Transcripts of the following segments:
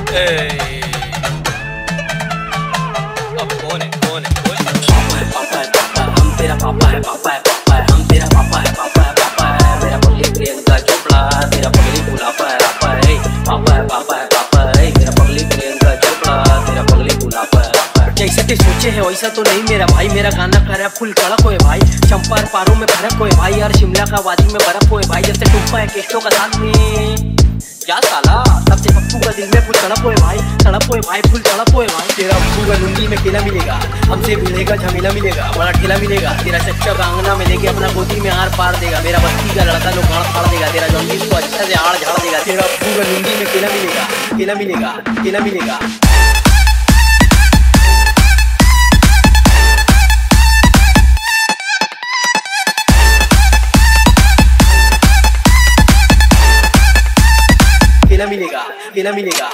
अब कौन है कौन है कौन है? पापा है पापा है पापा, हम तेरा पापा है पापा है पापा है, हम तेरा पापा है पापा है पापा है। मेरा पगली प्रियंका चोपड़ा, तेरा पगली बुलापा है पापा है। पापा है पापा है पापा है, मेरा पगली प्रियंका चोपड़ा, तेरा पगली बुलापा है पापा है। जैसा ते सोचे है वैसा तो नहीं मेरा भाई, मेरा गाना कर रहा फुल कड़क होए भाई। चंपार पारों में फर्क होए भाई, और शिमला का वादी में बर्फ होए भाई। जैसे टुप्पा है केस्टों का साथ में क्या साला, सबसे पप्पू का दिल में फुल तड़प होए भाई, तड़प होए भाई, फुल तड़प होए भाई। तेरा अप्पू का लुंगी में केला मिलेगा, हमसे मिलेगा झमेला मिलेगा, बड़ा ठेला मिलेगा। तेरा चच्चा का अंगना में लेके अपना गोदी में आर पार देगा। मेरा बस्ती का लड़का लोग गाड़ फाड़ देगा, तेरा जॉन्डिस को अच्छा से आड़ झाड़ देगा। तेरा अप्पू का लुंगी में केला मिलेगा, केला मिलेगा, केला मिलेगा। केला मिलेगा, केला मिलेगा।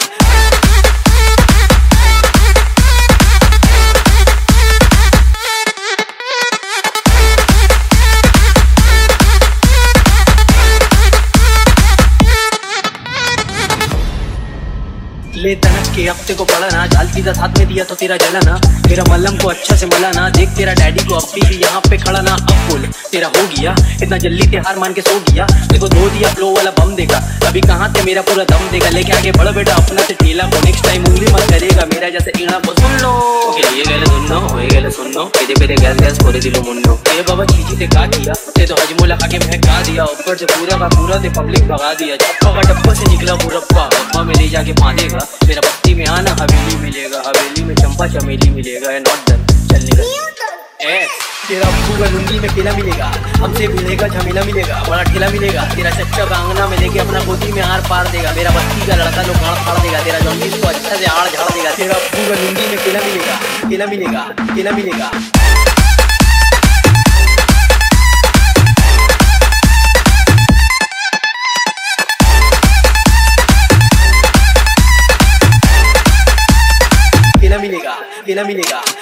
ले तनक के हफ्ते को पड़ा ना, झालती का साथ में दिया तो तेरा जला ना। मेरा मल्लम को अच्छा से मला ना, देख तेरा डैडी को अब भी यहाँ पे खड़ा ना। अब बोल तेरा हो गया इतना जल्दी ते हार मान के सो गया। देखो दो दिया फ्लो वाला बम देगा, अभी कहाँ ते मेरा पूरा दम देगा। लेके आगे बड़ा बेटा अपना से ठेला को, नेक्स्ट टाइम उंगली मत करेगा मेरा जैसे ईड़ा को। सुन लो ये गले सुनो होए गले सुनो, पेदे पेदे गैस गैस कोरे दिलो मुन्नो। ये बाबा चीची ते का किया, ते तो हजमोला खा के महका दिया। ऊपर से पूरा का पूरा ते पब्लिक भगा दिया। चप्पा का डब्बा से निकला मुरब्बा, डब्बा में ले जाके बांधेगा। मेरा बस्ती में आना हवेली मिलेगा, हवेली में चंपा चमेली मिलेगा। नॉट डन चलने का तेरा अप्पू का लुंगी में केला मिलेगा, हमसे मिलेगा झमेला मिलेगा, बड़ा ठेला मिलेगा। तेरा चच्चा का अंगना में लेके अपना गोदी में आर पार देगा। मेरा बस्ती का लड़का लोग गाड़ फाड़ देगा, तेरा जॉन्डिस को अच्छा से आड़ झाड़ देगा। तेरा अप्पू का लुंगी में केला मिलेगा, केला मिलेगा, केला मिलेगा। केला मिलेगा, केला मिलेगा।